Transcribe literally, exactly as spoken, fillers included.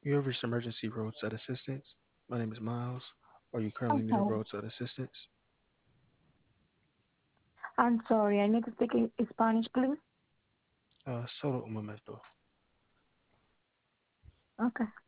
You have reached emergency roadside assistance. My name is Miles. Are you currently needing Okay. roadside assistance? I'm sorry, I need to speak in Spanish, please. Uh, solo un momento. Okay.